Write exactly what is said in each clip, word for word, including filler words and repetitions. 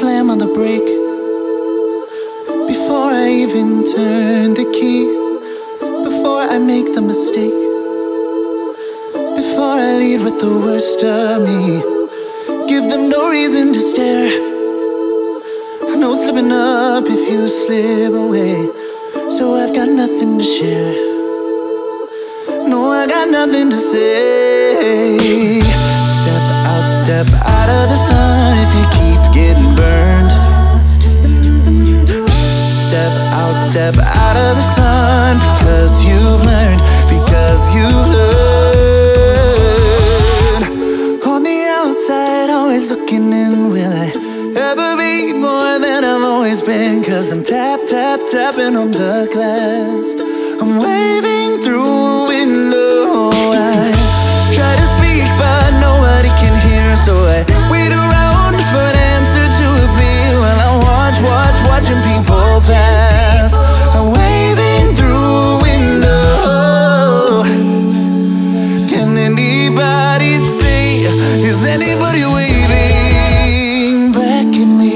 slam on the brake before I even turn the key, before I make the mistake, before I lead with the worst of me. Give them no reason to stare, no slipping up if you slip away. So I've got nothing to share, no, I got nothing to say. Step out, step out of the sun if you keep getting burned. Step out, step out of the sun because you've learned, because you've learned. On the outside, always looking in, will I ever be more than I've always been? Cause I'm tap, tap, tapping on the glass, I'm waving through a window. I try to speak but nobody can hear, so I wait around for an answer to appear while I watch, watch, watching people pass. I'm waving through a window. Can anybody see? Is anybody waving back at me?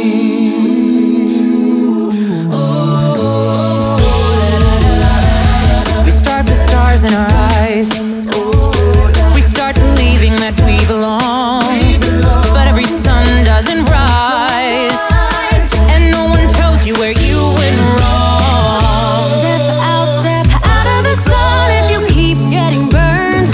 We start with stars in our eyes. We start believing that we belong, but every sun doesn't rise, and no one tells you where you went wrong. Step out, step out of the sun if you keep getting burned.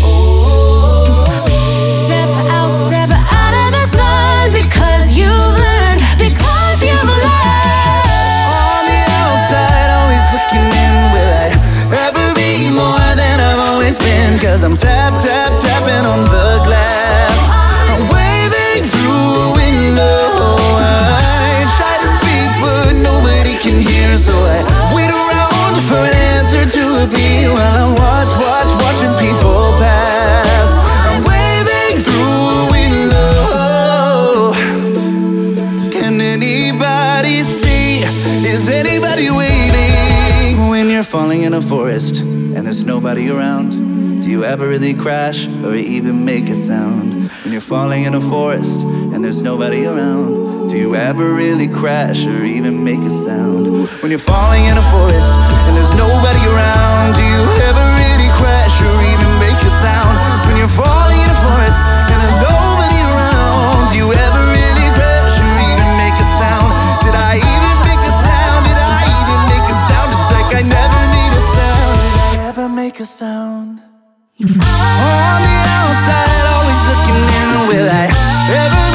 Step out, step out of the sun because you've learned, because you've learned. On the outside, always looking in, will I ever be more than I've always been? Cause I'm tap, tap, tapping on the glass, I'm waving through a window. I try to speak but nobody can hear, so I wait around for an answer to appear while I watch, watch, watching people pass. I'm waving through a window. Can anybody see? Is anybody waving? When you're falling in a forest and there's nobody around, do you ever really crash or even make a sound? When you're falling in a forest and there's nobody around, do you ever really crash or even make a sound? When you're falling in a forest and there's nobody around, do you ever really crash or even make a sound? When you're falling in a forest and there's nobody around, do you ever really crash or even make a sound? Did I even make a sound? Did I even make a sound? It's like I never made a sound. Did I ever make a sound? On the outside, always looking in, will I ever